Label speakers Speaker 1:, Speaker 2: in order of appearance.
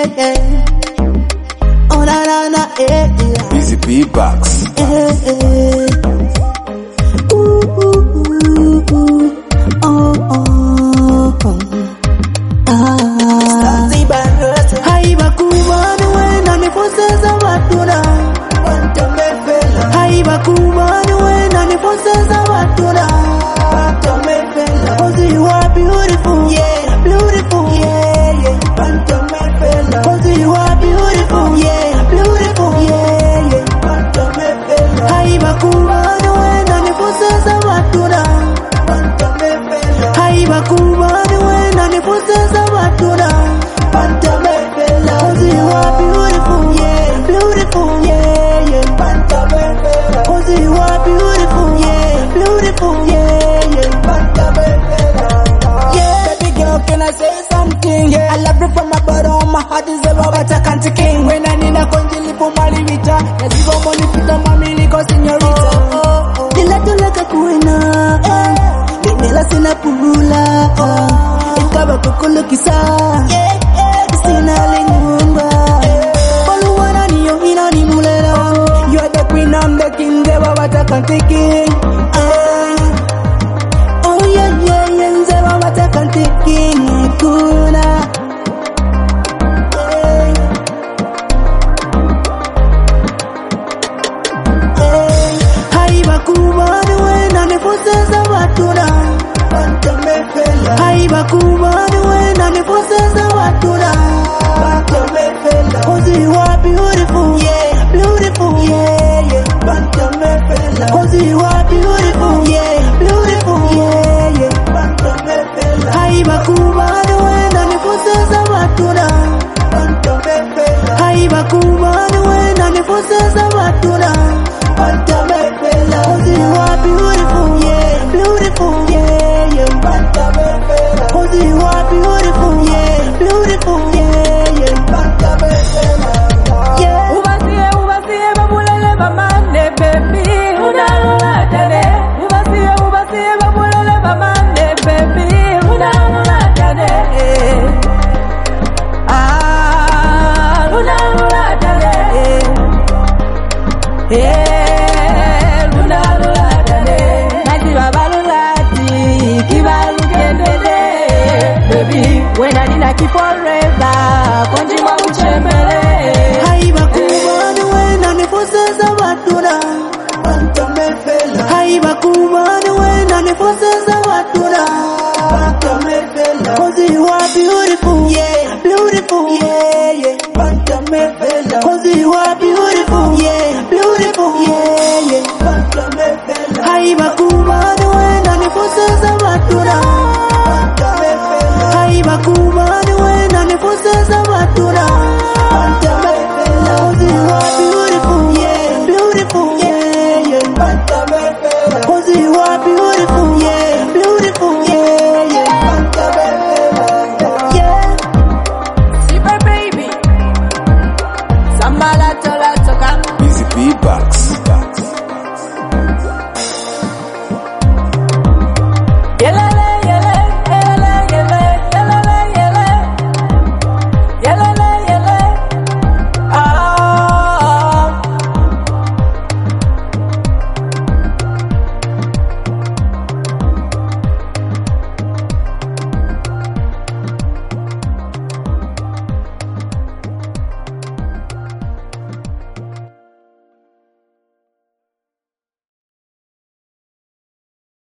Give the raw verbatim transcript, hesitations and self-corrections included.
Speaker 1: yeah, yeah. Oh na na na, yeah, yeah.
Speaker 2: Busy beatbox.
Speaker 1: Yeah, yeah. Ooh, ooh, ooh, ooh. Oh, oh, oh. Ah. Haiba kubani wena nifoseza watuna. Haiba kubani wena nifoseza watuna. Cause you are beautiful, yeah, beautiful, yeah, yeah. Cause you are beautiful, yeah, beautiful, yeah, yeah. Haiba kubani wena nifoseza watuna. Haiba kubani wena nifoseza watuna. Cause you are beautiful, yeah, beautiful, yeah, yeah. Cause you are beautiful, yeah, beautiful, yeah, yeah.
Speaker 3: Yeah, baby girl, can I say something? Yeah, I love you from my bottom, my heart is ever but I can't king. When I need a conjili for my livita, I give up money for my mini cause señorita.
Speaker 1: Nila tulaka kuena, nila sina pula, ikaba kukulu kisa, sina lingumba. Baluwana niyo ina ni mulera.
Speaker 3: You're the queen, I'm the king, never but I can't king.
Speaker 1: Oh yeah yeah yeah, never but I can't king. Kuna. Haiba kubani wena nifoseza watuna. Haiba kubani wena nifoseza watuna. Cause you are beautiful, yeah, beautiful, yeah, yeah. Cause you are beautiful, yeah, beautiful, yeah, yeah. Haiba kubani wena nifoseza watuna. Haiba kubani wena nifoseza watuna. Cause you are beautiful, yeah, beautiful, yeah, yeah. Cause you are beautiful, yeah, beautiful, yeah, yeah. Yeah.
Speaker 3: Ubasiye, ubasiye, babulele bamande, baby. Unalula tane. Ubasiye, ubasiye, babulele bamande, baby. Unalula tane. Ah, unalula tane. Eh, unalula tane. Najiba balulati, kibalu kendele. Baby, when I need a keep forever, konjima uchembele.
Speaker 1: Haiba kubani wena nifoseza watuna. Haiba kubani wena nifoseza watuna. Cause you are beautiful,